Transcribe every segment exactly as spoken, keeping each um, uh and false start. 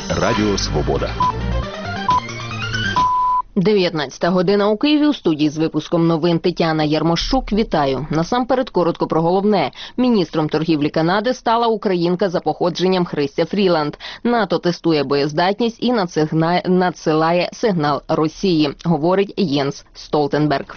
Радіо Свобода. дев'ятнадцята година у Києві. У студії з випуском новин Тетяна Ярмощук. Вітаю. Насамперед коротко про головне. Міністром торгівлі Канади стала українка за походженням Христя Фріланд. НАТО тестує боєздатність і надсилає сигнал Росії, говорить Єнс Столтенберг.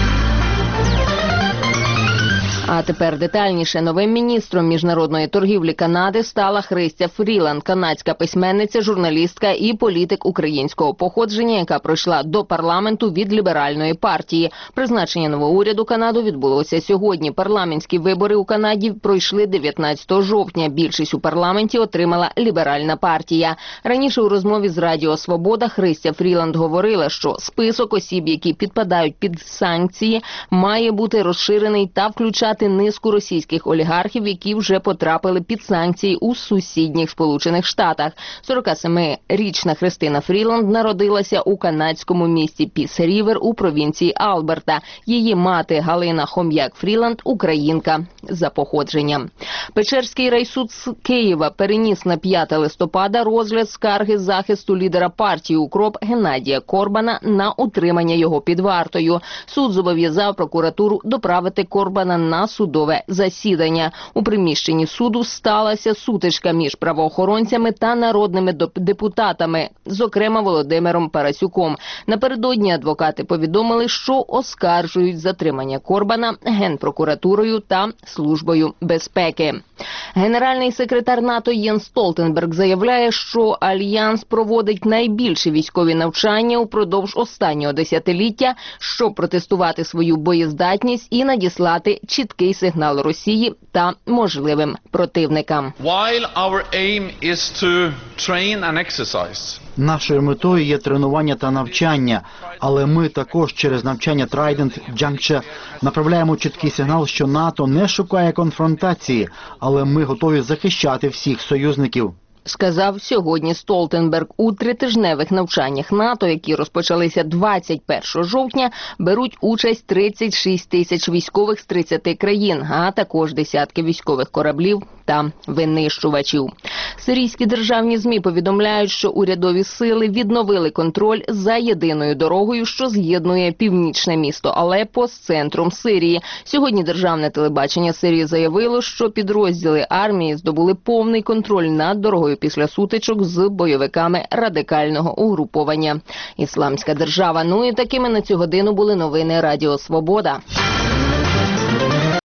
А тепер детальніше. Новим міністром міжнародної торгівлі Канади стала Христя Фріланд, канадська письменниця, журналістка і політик українського походження, яка пройшла до парламенту від ліберальної партії. Призначення нового уряду Канади відбулося сьогодні. Парламентські вибори у Канаді пройшли дев'ятнадцятого жовтня. Більшість у парламенті отримала ліберальна партія. Раніше у розмові з Радіо Свобода Христя Фріланд говорила, що список осіб, які підпадають під санкції, має бути розширений та включати низку російських олігархів, які вже потрапили під санкції у сусідніх Сполучених Штатах. сорокасемирічна Христина Фріланд народилася у канадському місті Піс-Рівер у провінції Алберта. Її мати Галина Хом'як-Фріланд – українка за походженням. Печерський райсуд з Києва переніс на п'яте листопада розгляд скарги захисту лідера партії «Укроп» Геннадія Корбана на утримання його під вартою. Суд зобов'язав прокуратуру доправити Корбана на судове засідання. У приміщенні суду сталася сутичка між правоохоронцями та народними депутатами, зокрема Володимиром Парасюком. Напередодні адвокати повідомили, що оскаржують затримання Корбана Генпрокуратурою та Службою безпеки. Генеральний секретар НАТО Єнс Столтенберг заявляє, що Альянс проводить найбільші військові навчання упродовж останнього десятиліття, щоб протестувати свою боєздатність і надіслати чіткий сигнал Росії та можливим противникам. Нашою метою є тренування та навчання, але ми також через навчання Trident Juncture направляємо чіткий сигнал, що НАТО не шукає конфронтації, але ми готові захищати всіх союзників. Сказав сьогодні Столтенберг. У тритижневих навчаннях НАТО, які розпочалися двадцять першого жовтня, беруть участь тридцять шість тисяч військових з тридцяти країн, а також десятки військових кораблів та винищувачів. Сирійські державні ЗМІ повідомляють, що урядові сили відновили контроль за єдиною дорогою, що з'єднує північне місто Алеппо з центром Сирії. Сьогодні державне телебачення Сирії заявило, що підрозділи армії здобули повний контроль над дорогою після сутичок з бойовиками радикального угруповання «Ісламська держава». Ну і такими на цю годину були новини Радіо Свобода.